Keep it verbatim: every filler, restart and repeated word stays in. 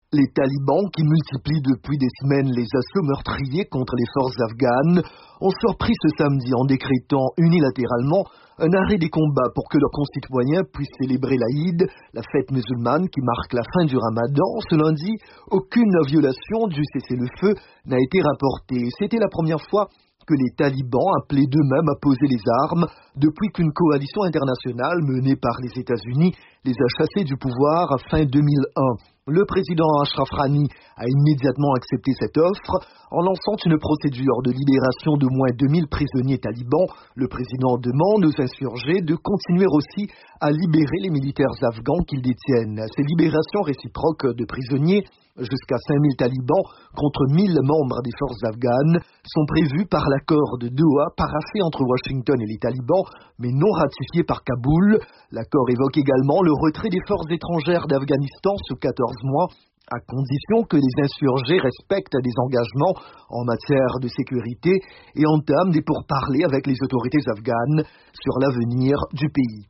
Les talibans, qui multiplient depuis des semaines les assauts meurtriers contre les forces afghanes, ont surpris ce samedi en décrétant unilatéralement un arrêt des combats pour que leurs concitoyens puissent célébrer l'Aïd, la fête musulmane qui marque la fin du Ramadan. Ce lundi, aucune violation du cessez-le-feu n'a été rapportée. C'était la première fois que les talibans appelaient d'eux-mêmes à poser les armes depuis qu'une coalition internationale menée par les États-Unis les a chassés du pouvoir fin deux mille un. Le président Ashraf Ghani a immédiatement accepté cette offre en lançant une procédure de libération de moins deux mille prisonniers talibans. Le président demande aux insurgés de continuer aussi à libérer les militaires afghans qu'ils détiennent. Ces libérations réciproques de prisonniers, jusqu'à cinq mille talibans contre mille membres des forces afghanes, sont prévues par l'accord de Doha paraphé entre Washington et les talibans, mais non ratifié par Kaboul. L'accord évoque également le retrait des forces étrangères d'Afghanistan sous quatorze mois, à condition que les insurgés respectent des engagements en matière de sécurité et entament des pourparlers avec les autorités afghanes sur l'avenir du pays.